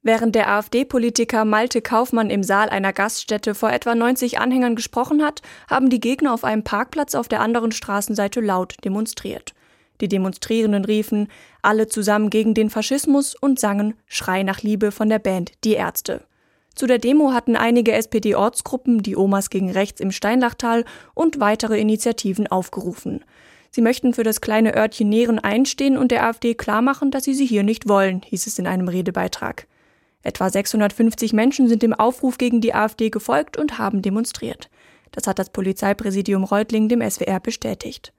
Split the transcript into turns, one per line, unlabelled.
Während der AfD-Politiker Malte Kaufmann im Saal einer Gaststätte vor etwa 90 Anhängern gesprochen hat, haben die Gegner auf einem Parkplatz auf der anderen Straßenseite laut demonstriert. Die Demonstrierenden riefen „Alle zusammen gegen den Faschismus" und sangen „Schrei nach Liebe" von der Band Die Ärzte. Zu der Demo hatten einige SPD-Ortsgruppen, die Omas gegen Rechts im Steinlachtal und weitere Initiativen aufgerufen. Sie möchten für das kleine Örtchen Nehren einstehen und der AfD klarmachen, dass sie hier nicht wollen, hieß es in einem Redebeitrag. Etwa 650 Menschen sind dem Aufruf gegen die AfD gefolgt und haben demonstriert. Das hat das Polizeipräsidium Reutlingen dem SWR bestätigt.